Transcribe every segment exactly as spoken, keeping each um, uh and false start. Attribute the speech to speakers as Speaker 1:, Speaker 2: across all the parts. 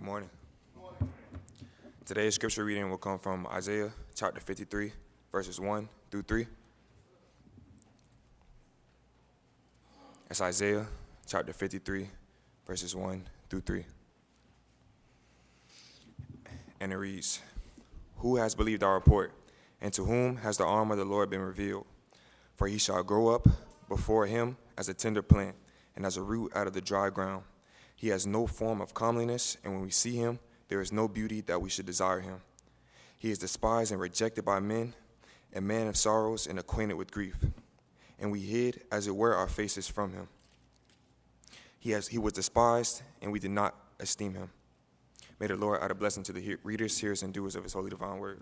Speaker 1: morning. Today's scripture reading will come from Isaiah chapter fifty-three, verses one through three. It's Isaiah chapter fifty-three, verses one through three. And it reads, "Who has believed our report, and to whom has the arm of the Lord been revealed? For he shall grow up before him as a tender plant, and as a root out of the dry ground. He has no form of comeliness, and when we see him, there is no beauty that we should desire him. He is despised and rejected by men, a man of sorrows and acquainted with grief. And we hid, as it were, our faces from him. He has he was despised, and we did not esteem him." May the Lord add a blessing to the he- readers, hearers, and doers of his holy divine word.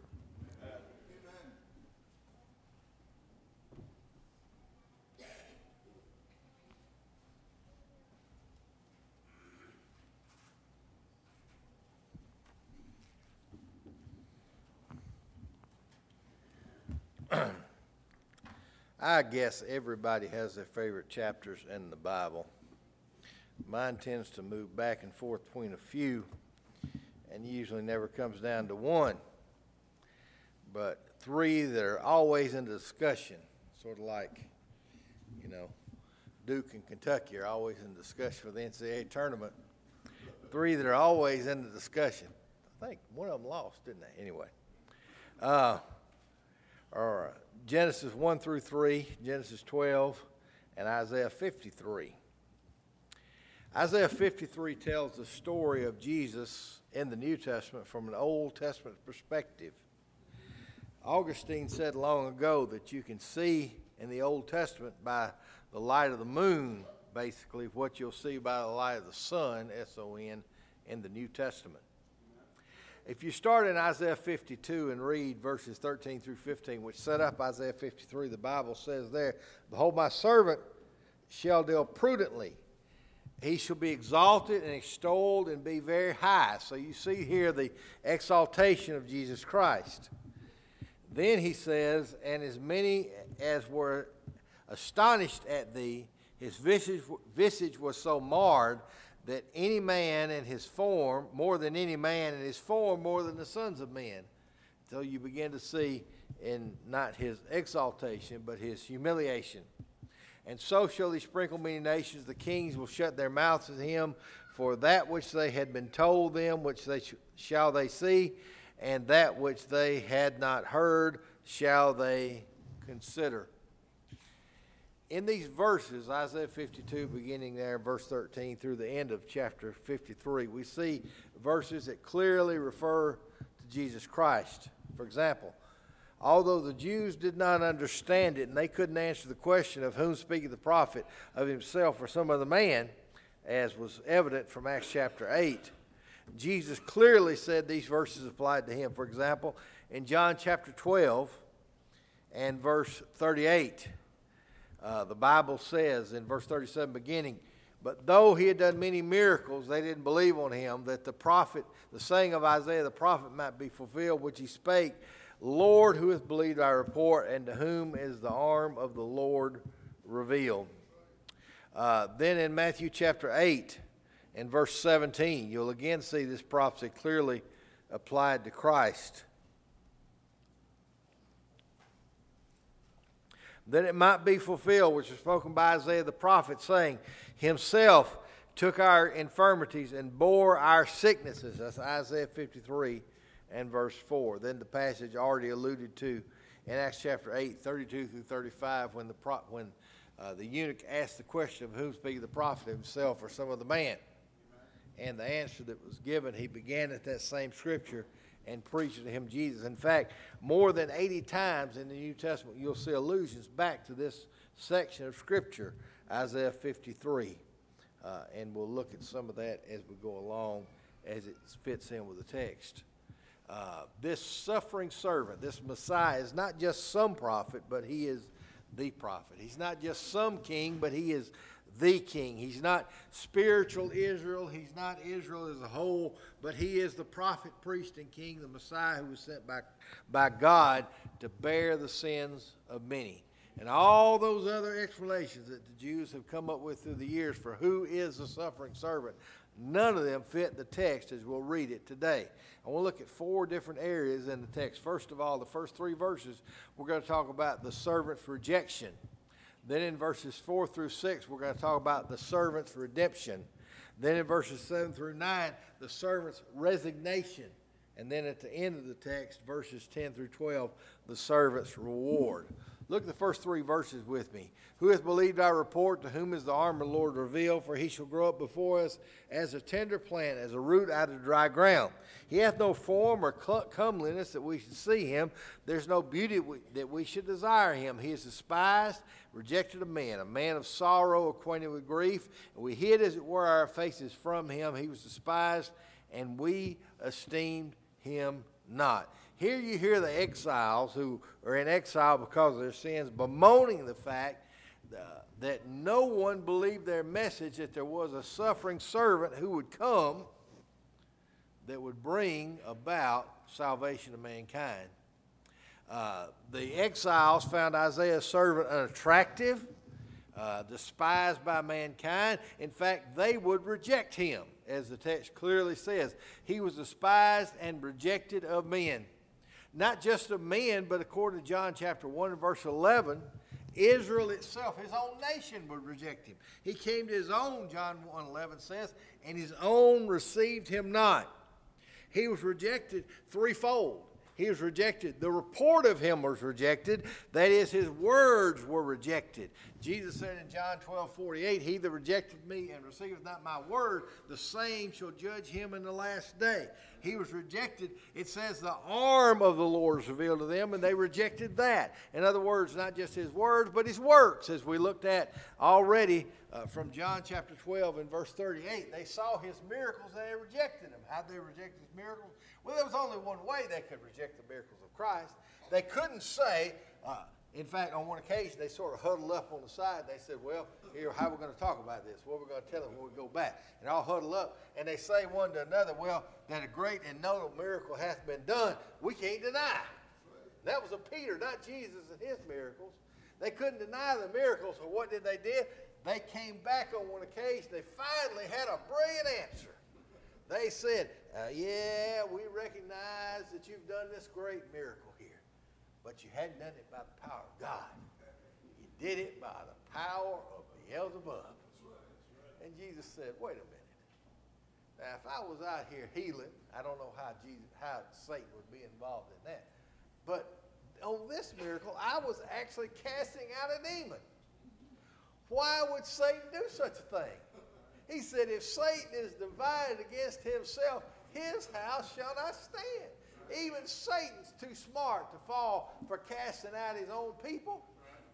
Speaker 2: I guess everybody has their favorite chapters in the Bible. Mine tends to move back and forth between a few and usually never comes down to one. But three that are always in discussion, sort of like, you know, Duke and Kentucky are always in discussion for the N C double A tournament. Three that are always in the discussion. I think one of them lost, didn't they? Anyway. Uh, or Genesis one through three, Genesis twelve, and Isaiah fifty-three. Isaiah fifty-three tells the story of Jesus in the New Testament from an Old Testament perspective. Augustine said long ago that you can see in the Old Testament by the light of the moon, basically, what you'll see by the light of the sun, S O N, in the New Testament. If you start in Isaiah fifty-two and read verses thirteen through fifteen, which set up Isaiah fifty-three, the Bible says there, "Behold, my servant shall deal prudently. He shall be exalted and extolled and be very high." So you see here the exaltation of Jesus Christ. Then he says, "And as many as were astonished at thee, his visage, visage was so marred, that any man in his form, more than any man in his form, more than the sons of men." So you begin to see in not his exaltation, but his humiliation. "And so shall he sprinkle many nations. The kings will shut their mouths at him, for that which they had been told them, which they sh- shall they see, and that which they had not heard shall they consider." In these verses, Isaiah fifty-two, beginning there, verse thirteen, through the end of chapter fifty-three, we see verses that clearly refer to Jesus Christ. For example, although the Jews did not understand it and they couldn't answer the question of whom speaketh the prophet, of himself or some other man, as was evident from Acts chapter eight, Jesus clearly said these verses applied to him. For example, in John chapter twelve and verse thirty-eight, Uh, the Bible says in verse thirty-seven beginning, "But though he had done many miracles, they didn't believe on him, that the prophet, the saying of Isaiah the prophet might be fulfilled, which he spake, Lord, who hath believed our report, and to whom is the arm of the Lord revealed?" Uh, then in Matthew chapter eight and verse seventeen, you'll again see this prophecy clearly applied to Christ. "That it might be fulfilled, which was spoken by Isaiah the prophet, saying, Himself took our infirmities and bore our sicknesses." That's Isaiah fifty-three and verse four. Then the passage already alluded to in Acts chapter eight, thirty-two through thirty-five, when the pro- when uh, the eunuch asked the question of whom speaketh the prophet, himself or some other man. And the answer that was given, he began at that same scripture and preached to him Jesus. In fact, more than eighty times in the New Testament, you'll see allusions back to this section of Scripture, Isaiah fifty-three. Uh, and we'll look at some of that as we go along, as it fits in with the text. Uh, this suffering servant, this Messiah, is not just some prophet, but he is the prophet. He's not just some king, but he is the king. He's not spiritual Israel. He's not Israel as a whole, but he is the prophet, priest, and king, the Messiah who was sent by, by God to bear the sins of many. And all those other explanations that the Jews have come up with through the years for who is the suffering servant, None of them fit the text as we'll read it today. I want to look at four different areas in the text. First of all, the first three verses, we're going to talk about the servant's rejection. Then in verses four through six, we're going to talk about the servant's redemption. Then in verses seven through nine, the servant's resignation. And then at the end of the text, verses ten through twelve, the servant's reward. Look at the first three verses with me. Who hath believed our report? To whom is the arm of the Lord revealed? For he shall grow up before us as a tender plant, as a root out of dry ground. He hath no form or comeliness that we should see him. There's no beauty that we should desire him. He is despised, rejected of men, a man of sorrow, acquainted with grief. And we hid, as it were, our faces from him. He was despised, and we esteemed him not. Here you hear the exiles who are in exile because of their sins bemoaning the fact uh, that no one believed their message, that there was a suffering servant who would come that would bring about salvation of mankind. Uh, the exiles found Isaiah's servant unattractive, uh, despised by mankind. In fact, they would reject him, as the text clearly says. He was despised and rejected of men. Not just of men, but according to John chapter one and verse eleven, Israel itself, his own nation, would reject him. He came to his own, John one eleven says, and his own received him not. He was rejected threefold. He was rejected. The report of him was rejected. That is, his words were rejected. Jesus said in John twelve forty-eight, he that rejected me and receiveth not my word, the same shall judge him in the last day. He was rejected. It says the arm of the Lord is revealed to them, and they rejected that. In other words, not just his words, but his works, as we looked at already uh, from John chapter twelve and verse thirty-eight. They saw his miracles, and they rejected him. How did they reject his miracles? Well, there was only one way they could reject the miracles of Christ. They couldn't say, uh, in fact, on one occasion, they sort of huddled up on the side. They said, well, here, how are we going to talk about this? What are we going to tell them when we go back? And all huddle up, and they say one to another, well, that a great and notable miracle hath been done, we can't deny. That was of Peter, not Jesus and his miracles. They couldn't deny the miracles, so what did they do? They came back on one occasion. They finally had a brilliant answer. They said, uh, yeah, we recognize that you've done this great miracle here, but you hadn't done it by the power of God. You did it by the power of Beelzebub. And Jesus said, wait a minute. Now, if I was out here healing, I don't know how Jesus, how Satan would be involved in that. But on this miracle, I was actually casting out a demon. Why would Satan do such a thing? He said, if Satan is divided against himself, his house shall not stand. Even Satan's too smart to fall for casting out his own people.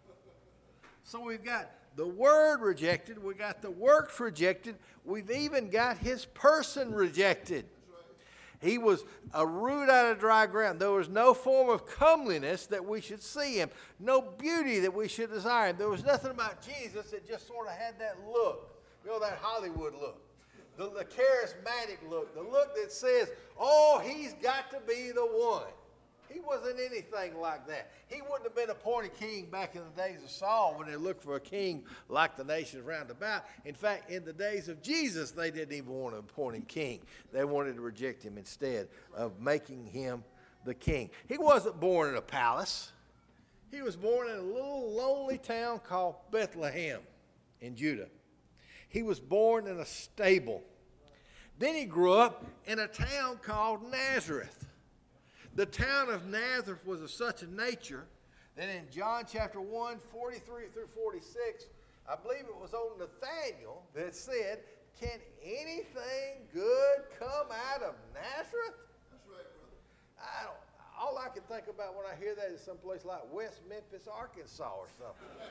Speaker 2: So we've got the word rejected. We've got the works rejected. We've even got his person rejected. He was a root out of dry ground. There was no form of comeliness that we should see him. No beauty that we should desire him. There was nothing about Jesus that just sort of had that look. You know, that Hollywood look. The, the charismatic look. The look that says, oh, he's got to be the one. He wasn't anything like that. He wouldn't have been appointed king back in the days of Saul when they looked for a king like the nations round about. In fact, in the days of Jesus, they didn't even want to appoint him king. They wanted to reject him instead of making him the king. He wasn't born in a palace. He was born in a little lonely town called Bethlehem in Judah. He was born in a stable. Then he grew up in a town called Nazareth. The town of Nazareth was of such a nature that in John chapter one, forty-three through forty-six, I believe it was on Nathanael that said, can anything good come out of Nazareth?
Speaker 3: That's right, brother.
Speaker 2: I don't, all I can think about when I hear that is someplace like West Memphis, Arkansas or something.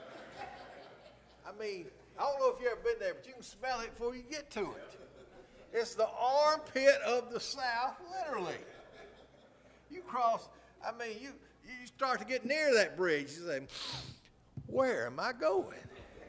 Speaker 2: I mean, I don't know if you've ever been there, but you can smell it before you get to it. It's the armpit of the South, literally. You cross, I mean, you, you start to get near that bridge. You say, where am I going?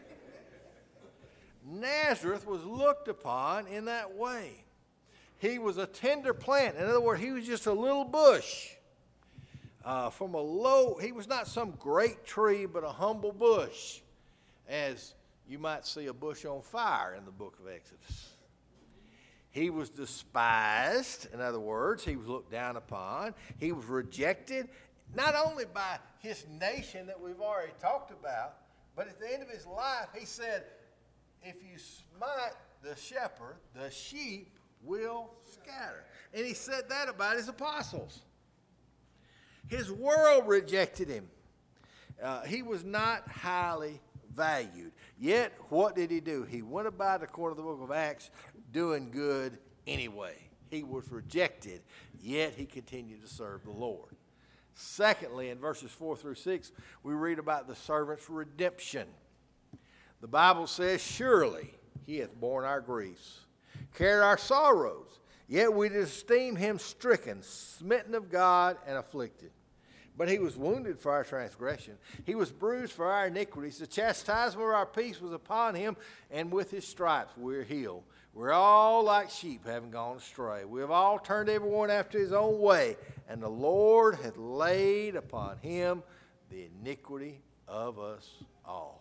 Speaker 2: Nazareth was looked upon in that way. He was a tender plant. In other words, he was just a little bush. Uh, from a low, he was not some great tree, but a humble bush, as you might see a bush on fire in the book of Exodus. He was despised. In other words, he was looked down upon. He was rejected, not only by his nation that we've already talked about, but at the end of his life, he said, if you smite the shepherd, the sheep will scatter. And he said that about his apostles. His world rejected him. Uh, he was not highly valued. Yet, what did he do? He went about, according to the book of Acts, doing good anyway. He was rejected, yet he continued to serve the Lord. Secondly, in verses four through six, we read about the servant's redemption. The Bible says, surely he hath borne our griefs, carried our sorrows, yet we did esteem him stricken, smitten of God, and afflicted. But he was wounded for our transgression. He was bruised for our iniquities. The chastisement of our peace was upon him, and with his stripes we're healed. We're all like sheep having gone astray. We have all turned everyone after his own way, and the Lord hath laid upon him the iniquity of us all.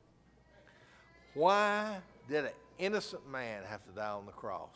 Speaker 2: Why did an innocent man have to die on the cross?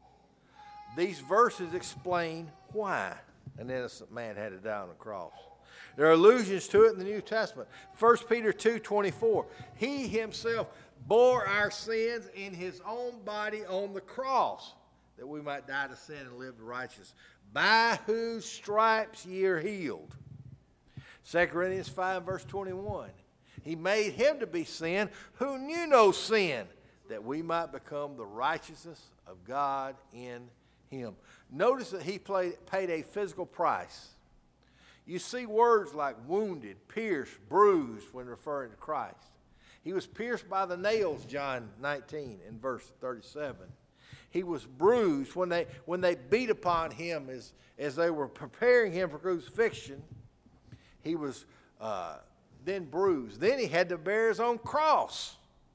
Speaker 2: These verses explain why an innocent man had to die on the cross. There are allusions to it in the New Testament. First Peter two twenty-four. He himself bore our sins in his own body on the cross, that we might die to sin and live to righteousness, by whose stripes ye are healed. Second Corinthians five verse twenty-one. He made him to be sin who knew no sin, that we might become the righteousness of God in him. Notice that he played, paid a physical price. You see words like wounded, pierced, bruised when referring to Christ. He was pierced by the nails, John nineteen in verse thirty-seven. He was bruised when they, when they beat upon him as, as they were preparing him for crucifixion. He was uh, then bruised. Then he had to bear his own cross,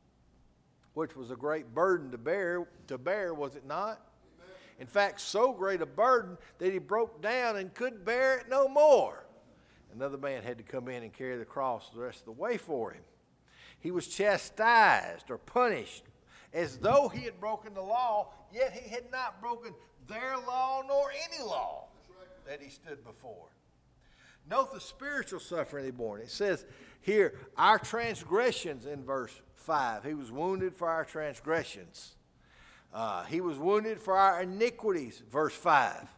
Speaker 2: which was a great burden to bear, to bear, was it not? In fact, so great a burden that he broke down and couldn't bear it no more. Another man had to come in and carry the cross the rest of the way for him. He was chastised or punished as though he had broken the law, yet he had not broken their law nor any law that he stood before. Note the spiritual suffering he bore. It says here, our transgressions in verse five. He was wounded for our transgressions. Uh, he was wounded for our iniquities, verse five.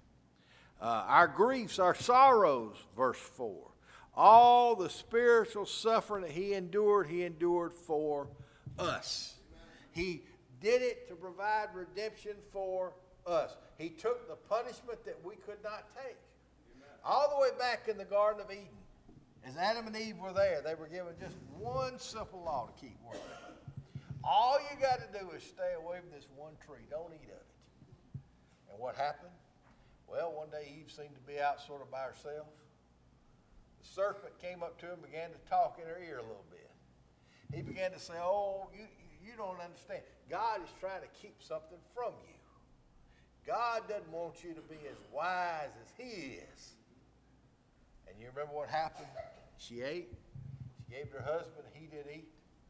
Speaker 2: Uh, our griefs, our sorrows, verse four. All the spiritual suffering that he endured, he endured for us. He did it to provide redemption for us. He took the punishment that we could not take. All the way back in the Garden of Eden, as Adam and Eve were there, they were given just one simple law to keep working. All you got to do is stay away from this one tree. Don't eat of it. And what happened? Well, one day Eve seemed to be out sort of by herself. The serpent came up to her and began to talk in her ear a little bit. He began to say, oh, you, you don't understand. God is trying to keep something from you. God doesn't want you to be as wise as he is. And you remember what happened? She ate. She gave it to her husband. He did eat.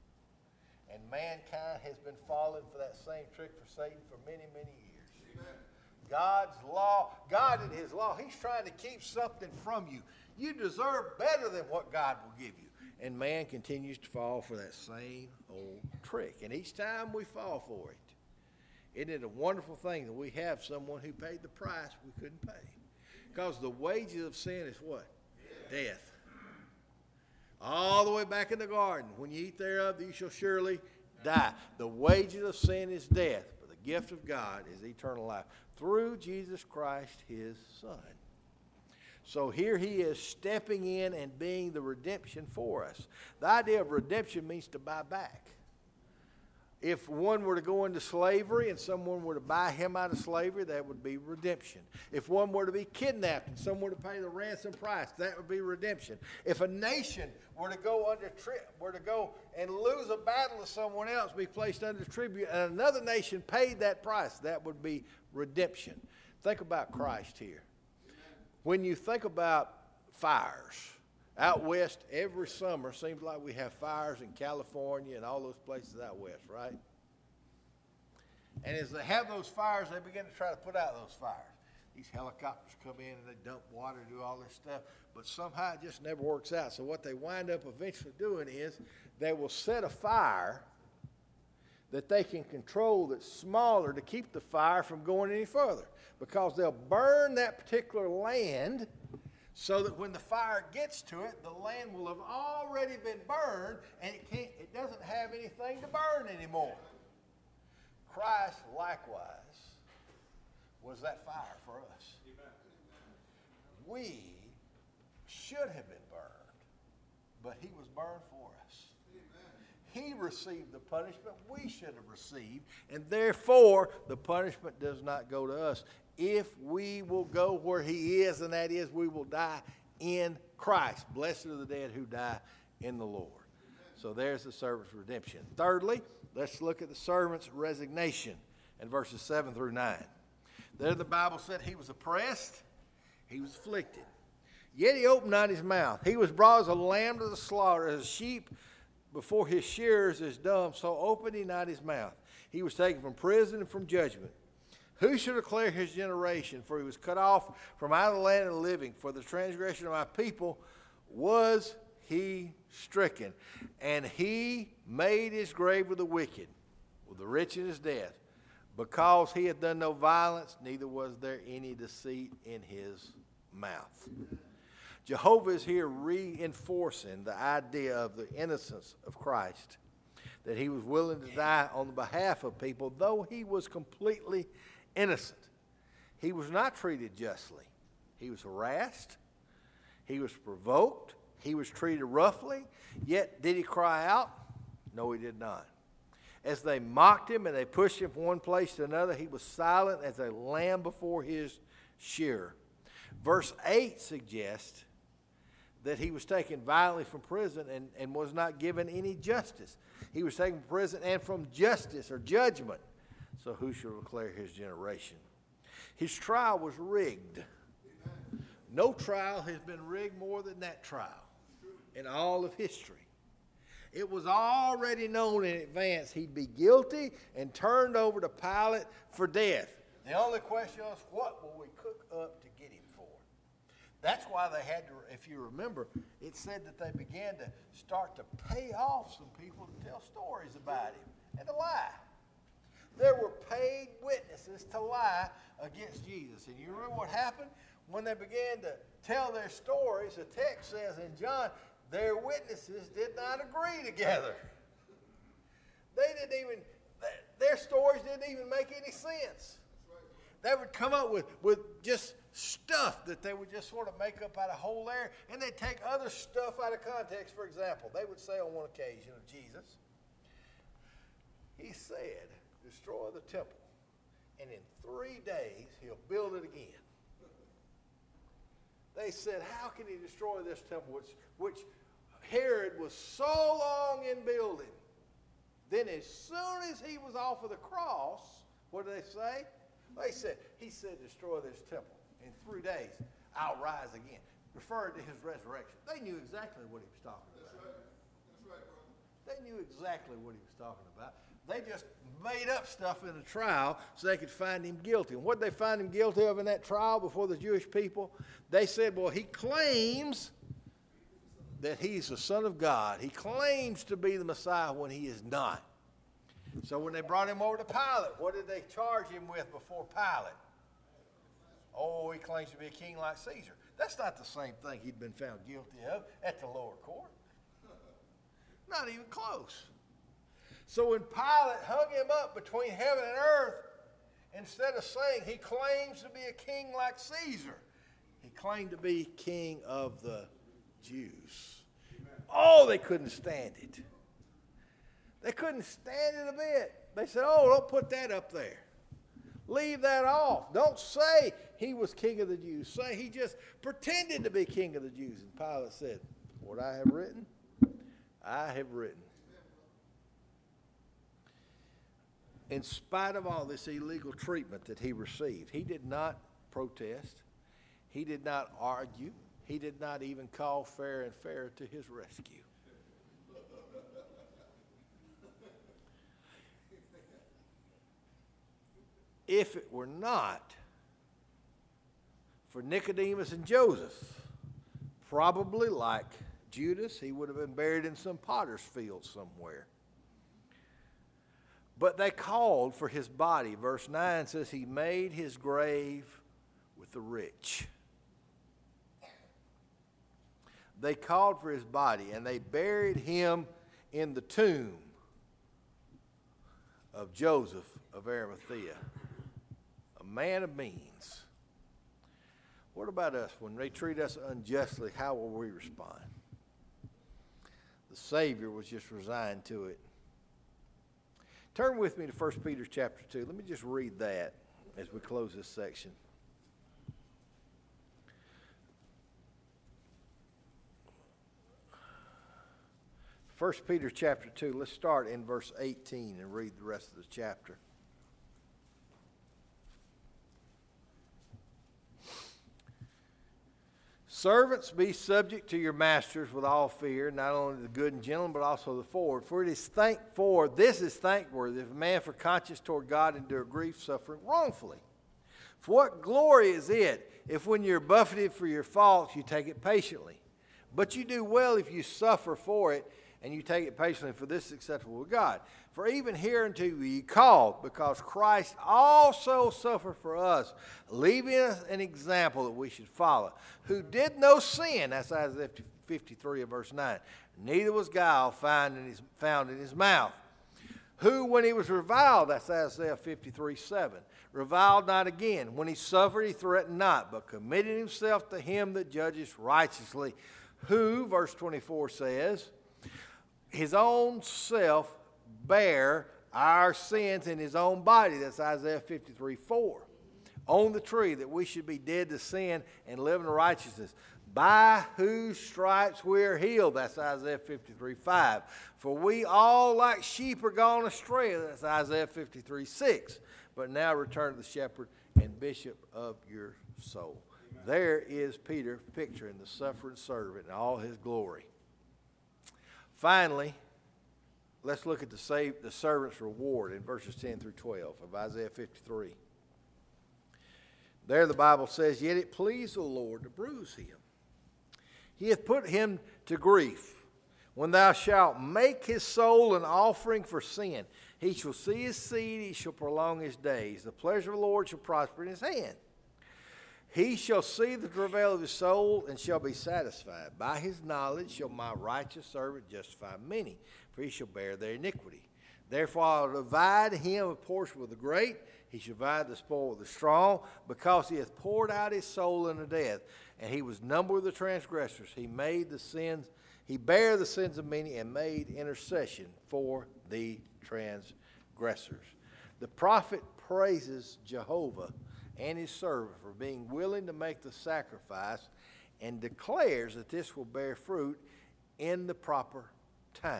Speaker 2: And mankind has been falling for that same trick for Satan for many, many years. Amen. God's law, God in his law, he's trying to keep something from you. You deserve better than what God will give you. And man continues to fall for that same old trick. And each time we fall for it, isn't it a wonderful thing that we have someone who paid the price we couldn't pay? Because the wages of sin is what? Death. Death. All the way back in the garden, when you eat thereof, you shall surely die. The wages of sin is death, but the gift of God is eternal life through Jesus Christ, his Son. So here he is stepping in and being the redemption for us. The idea of redemption means to buy back. If one were to go into slavery and someone were to buy him out of slavery, that would be redemption. If one were to be kidnapped and someone were to pay the ransom price, that would be redemption. If a nation were to go under tri- were to go and lose a battle to someone else, be placed under tribute, and another nation paid that price, that would be redemption. Think about Christ here. When you think about fires, out west, every summer, seems like we have fires in California and all those places out west, right? And as they have those fires, they begin to try to put out those fires. These helicopters come in and they dump water, do all this stuff, but somehow it just never works out. So what they wind up eventually doing is they will set a fire that they can control that's smaller to keep the fire from going any further, because they'll burn that particular land so that when the fire gets to it, the land will have already been burned and it can't, it doesn't have anything to burn anymore. Christ likewise was that fire for us. Amen. We should have been burned, but he was burned for us. Amen. He received the punishment we should have received, and therefore the punishment does not go to us if we will go where he is, and that is we will die in Christ. Blessed are the dead who die in the Lord. Amen. So there's the servant's redemption. Thirdly, let's look at the servant's resignation in verses seven through nine. There the Bible said he was oppressed, he was afflicted. Yet he opened not his mouth. He was brought as a lamb to the slaughter, as a sheep before his shearers is dumb, so opened he not his mouth. He was taken from prison and from judgment. Who shall declare his generation? For he was cut off from out of the land of the living. For the transgression of my people was he stricken. And he made his grave with the wicked, with the rich in his death. Because he had done no violence, neither was there any deceit in his mouth. Jehovah is here reinforcing the idea of the innocence of Christ, that he was willing to die on the behalf of people, though he was completely innocent. He was not treated justly. He was harassed. He was provoked. He was treated roughly. Yet, did he cry out? No, he did not. As they mocked him and they pushed him from one place to another, he was silent as a lamb before his shearer. Verse eight suggests that he was taken violently from prison and, and was not given any justice. He was taken from prison and from justice or judgment. So who shall declare his generation? His trial was rigged. No trial has been rigged more than that trial in all of history. It was already known in advance he'd be guilty and turned over to Pilate for death. The only question was, what will we cook up to get him for? That's why they had to, if you remember, it said that they began to start to pay off some people to tell stories about him and to lie. There were paid witnesses to lie against Jesus. And you remember what happened? When they began to tell their stories, the text says in John, their witnesses did not agree together. They didn't even, their stories didn't even make any sense. They would come up with, with just stuff that they would just sort of make up out of whole air, and they'd take other stuff out of context. For example, they would say on one occasion of Jesus, he said, destroy the temple, and in three days he'll build it again. They said, how can he destroy this temple, which, which Herod was so long in building? Then as soon as he was off of the cross, what did they say? They said, he said, destroy this temple. In three days, I'll rise again. Referring to his resurrection. They knew exactly what he was talking about. That's right. That's right, brother. They knew exactly what he was talking about. They just made up stuff in the trial so they could find him guilty. And what did they find him guilty of in that trial before the Jewish people? They said, well, he claims that he's the Son of God. He claims to be the Messiah when he is not. So when they brought him over to Pilate, what did they charge him with before Pilate? Oh, he claims to be a king like Caesar. That's not the same thing he'd been found guilty of at the lower court. Not even close. So when Pilate hung him up between heaven and earth, instead of saying he claims to be a king like Caesar, he claimed to be king of the Jews. Oh, they couldn't stand it. They couldn't stand it a bit. They said, oh, don't put that up there. Leave that off. Don't say he was king of the Jews. Say he just pretended to be king of the Jews. And Pilate said, what I have written, I have written. In spite of all this illegal treatment that he received, he did not protest. He did not argue. He did not even call fair and fair to his rescue. if it were not for Nicodemus and Joseph, probably like Judas, he would have been buried in some potter's field somewhere. But they called for his body. Verse nine says he made his grave with the rich. They called for his body, and they buried him in the tomb of Joseph of Arimathea, a man of means. What about us? When they treat us unjustly, how will we respond? The Savior was just resigned to it. Turn with me to First Peter chapter two. Let me just read that as we close this section. First Peter chapter two, let's start in verse eighteen and read the rest of the chapter. Servants, be subject to your masters with all fear, not only the good and gentle, but also the forward. For it is thank for this is thankworthy if a man for conscience toward God endure grief, suffering wrongfully. For what glory is it if when you're buffeted for your faults you take it patiently? But you do well if you suffer for it, and you take it patiently, for this is acceptable with God. For even hereunto ye called, because Christ also suffered for us, leaving us an example that we should follow, who did no sin, that's Isaiah fifty-three of verse nine, neither was guile found in his, found in his mouth, who when he was reviled, that's Isaiah fifty-three seven, reviled not again. When he suffered, he threatened not, but committed himself to him that judges righteously, who, verse twenty-four says, his own self bare our sins in his own body. That's Isaiah fifty-three four. On the tree, that we should be dead to sin and live in righteousness. By whose stripes we are healed. That's Isaiah fifty-three five. For we all like sheep are gone astray. That's Isaiah fifty-three six. But now return to the shepherd and bishop of your soul. Amen. There is Peter picturing the suffering servant in all his glory. Finally, let's look at the, save, the servant's reward in verses ten through twelve of Isaiah fifty-three. There the Bible says, yet it pleased the Lord to bruise him. He hath put him to grief. When thou shalt make his soul an offering for sin, he shall see his seed, he shall prolong his days. The pleasure of the Lord shall prosper in his hand. He shall see the travail of his soul and shall be satisfied. By his knowledge shall my righteous servant justify many, for he shall bear their iniquity. Therefore I will divide him a portion with the great, he shall divide the spoil with the strong, because he hath poured out his soul unto death, and he was numbered with the transgressors. He made the sins, he bare the sins of many, and made intercession for the transgressors. The prophet praises Jehovah and his servant for being willing to make the sacrifice, and declares that this will bear fruit in the proper time.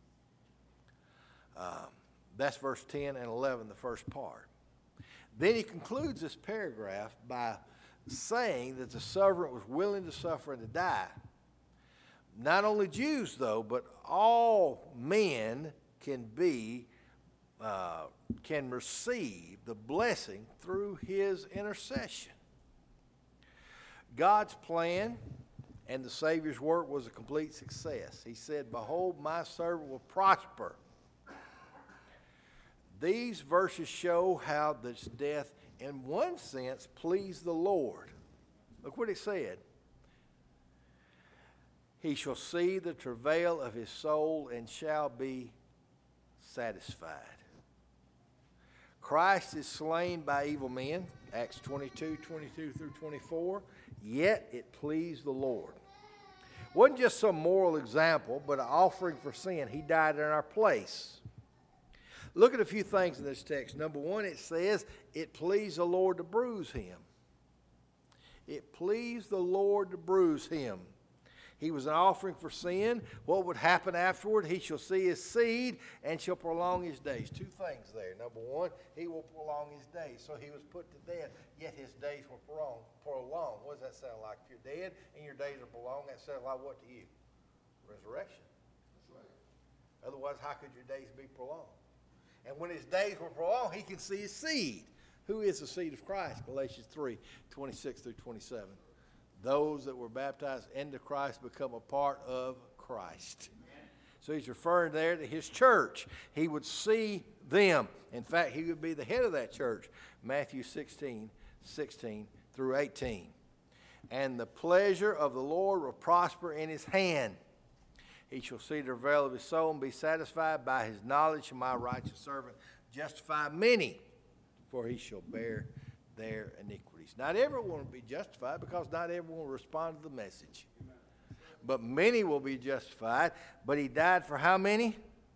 Speaker 2: Um, that's verse ten and eleven, the first part. Then he concludes this paragraph by saying that the servant was willing to suffer and to die. Not only Jews, though, but all men can be Uh, can receive the blessing through his intercession. God's plan and the Savior's work was a complete success. He said, behold, my servant will prosper. These verses show how this death, in one sense, pleased the Lord. Look what it said. He shall see the travail of his soul and shall be satisfied. Christ is slain by evil men, Acts twenty-two, twenty-two through twenty-four, yet it pleased the Lord. It wasn't just some moral example, but an offering for sin. He died in our place. Look at a few things in this text. Number one, it says, it pleased the Lord to bruise him. It pleased the Lord to bruise him. He was an offering for sin. What would happen afterward? He shall see his seed and shall prolong his days. Two things there. Number one, he will prolong his days. So he was put to death, yet his days were prolonged. prolonged. What does that sound like? If you're dead and your days are prolonged, that sounds like what to you? Resurrection. That's right. Otherwise, how could your days be prolonged? And when his days were prolonged, he can see his seed, Who is the seed of Christ? Galatians three, twenty-six through twenty-seven. Those that were baptized into Christ become a part of Christ. So he's referring there to his church. He would see them. In fact, he would be the head of that church. Matthew sixteen, sixteen through eighteen. And the pleasure of the Lord will prosper in his hand. He shall see the travail of his soul and be satisfied. By his knowledge shall my righteous servant justify many, for he shall bear their iniquities. Not everyone will be justified, because not everyone will respond to the message. But many will be justified. But he died for how many?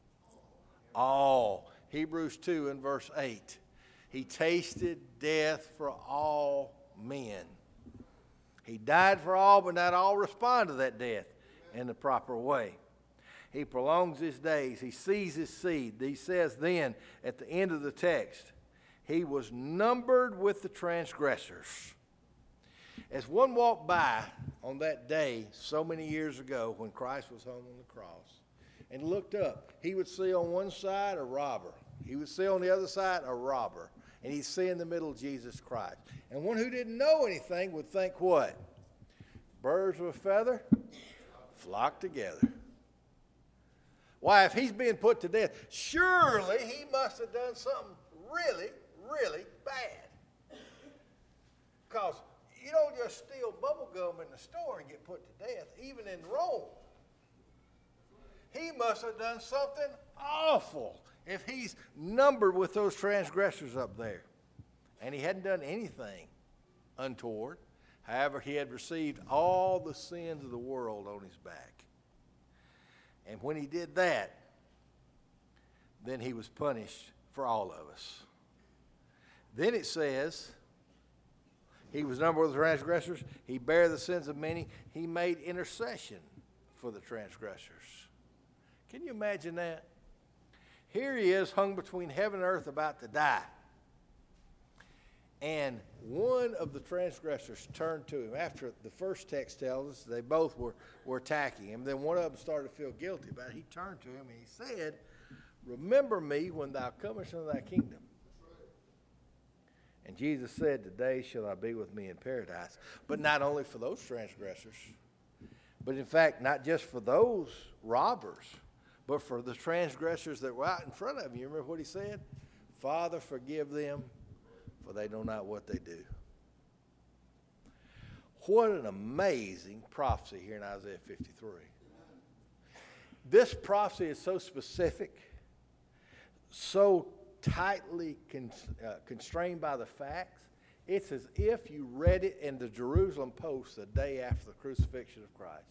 Speaker 2: All. Hebrews two and verse eight. He tasted death for all men. He died for all, but not all respond to that death in the proper way. He prolongs his days. He sees his seed. He says then, at the end of the text, he was numbered with the transgressors. As one walked by on that day so many years ago when Christ was hung on the cross and looked up, he would see on one side a robber. He would see on the other side a robber. And he'd see in the middle Jesus Christ. And one who didn't know anything would think what? Birds of a feather flock together. Why, if he's being put to death, surely he must have done something really, really bad. Because you don't just steal bubble gum in the store and get put to death, even in Rome. He must have done something awful if he's numbered with those transgressors up there. And he hadn't done anything untoward. However, he had received all the sins of the world on his back. And when he did that, then he was punished for all of us. Then it says, he was numbered with the transgressors. He bare the sins of many. He made intercession for the transgressors. Can you imagine that? Here he is, hung between heaven and earth, about to die. And one of the transgressors turned to him. After the first text tells us they both were, were attacking him. Then one of them started to feel guilty about it. He turned to him and he said, "Remember me when thou comest into thy kingdom." And Jesus said, "Today shall thou be with me in paradise." But not only for those transgressors, but in fact, not just for those robbers, but for the transgressors that were out in front of him. You remember what he said? "Father, forgive them, for they know not what they do." What an amazing prophecy here in Isaiah fifty-three. This prophecy is so specific, so tightly con- uh, constrained by the facts. It's as if you read it in the Jerusalem Post the day after the crucifixion of Christ.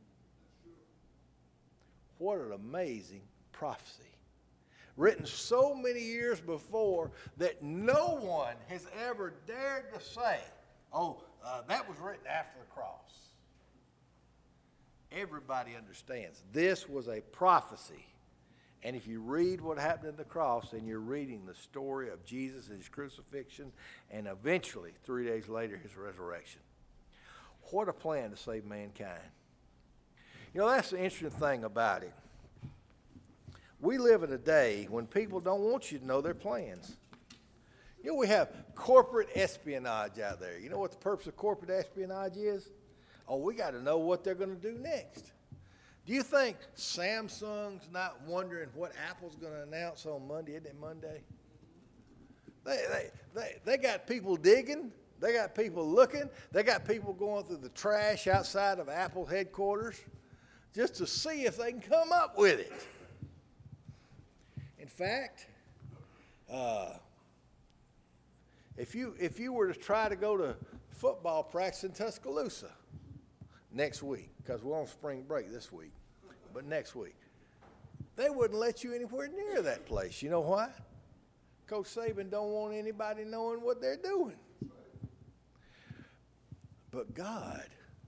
Speaker 2: What an amazing prophecy. Written so many years before that no one has ever dared to say, oh, uh, that was written after the cross. Everybody understands this was a prophecy. And if you read what happened at the cross, then you're reading the story of Jesus and his crucifixion and eventually, three days later, his resurrection. What a plan to save mankind. You know, that's the interesting thing about it. We live in a day when people don't want you to know their plans. You know, we have corporate espionage out there. You know what the purpose of corporate espionage is? Oh, we got to know what they're going to do next. Do you think Samsung's not wondering what Apple's going to announce on Monday? Isn't it Monday? They, they, they, they got people digging. They got people looking. They got people going through the trash outside of Apple headquarters just to see if they can come up with it. In fact, uh, if you if you were to try to go to football practice in Tuscaloosa next week, because we're on spring break this week, but next week, they wouldn't let you anywhere near that place. You know why? Coach Saban don't want anybody knowing what they're doing. But God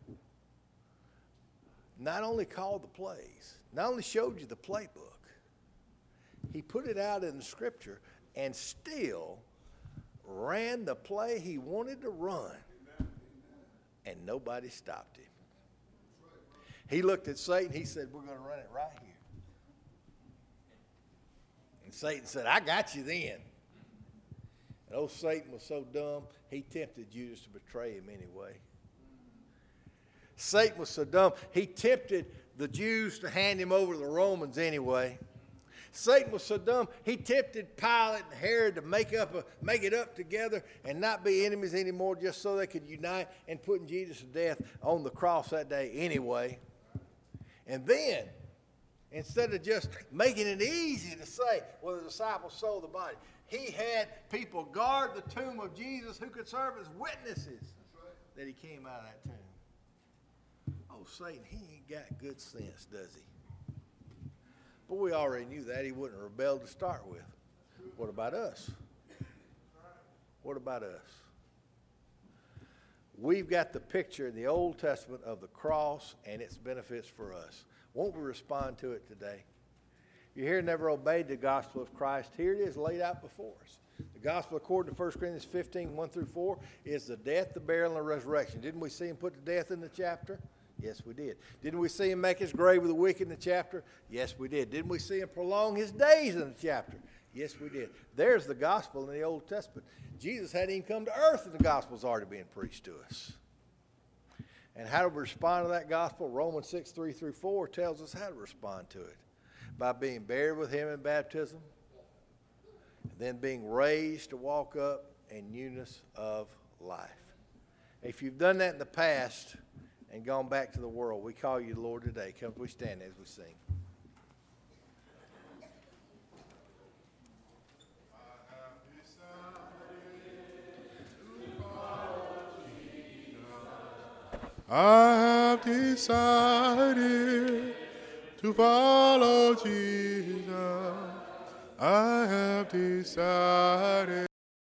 Speaker 2: not only called the plays, not only showed you the playbook, he put it out in the scripture and still ran the play he wanted to run. And nobody stopped him. He looked at Satan. He said, "We're going to run it right here." And Satan said, "I got you then." And And old Satan was so dumb, he tempted Judas to betray him anyway. Satan was so dumb, he tempted the Jews to hand him over to the Romans anyway. Satan was so dumb, he tempted Pilate and Herod to make up a, make it up together and not be enemies anymore just so they could unite and putting Jesus to death on the cross that day anyway. And then, instead of just making it easy to say, well, the disciples sold the body, he had people guard the tomb of Jesus who could serve as witnesses that he came out of that tomb. Oh, Satan, he ain't got good sense, does he? But we already knew that. He wouldn't have rebelled to start with. What about us? What about us? We've got the picture in the Old Testament of the cross and its benefits for us. Won't we respond to it today? You here never obeyed the gospel of Christ. Here it is laid out before us. The gospel according to First Corinthians fifteen, one through four is the death, the burial, and the resurrection. Didn't we see him put to death in the chapter? Yes, we did. Didn't we see him make his grave with the wicked in the chapter? Yes, we did. Didn't we see him prolong his days in the chapter? Yes, we did. There's the gospel in the Old Testament. Jesus hadn't even come to earth and the gospel's already being preached to us. And how do we respond to that gospel? Romans six, three through four tells us how to respond to it. By being buried with him in baptism, and then being raised to walk up in newness of life. If you've done that in the past and gone back to the world, we call you Lord today. Come, we stand as we sing.
Speaker 3: I have decided to follow Jesus. I have decided.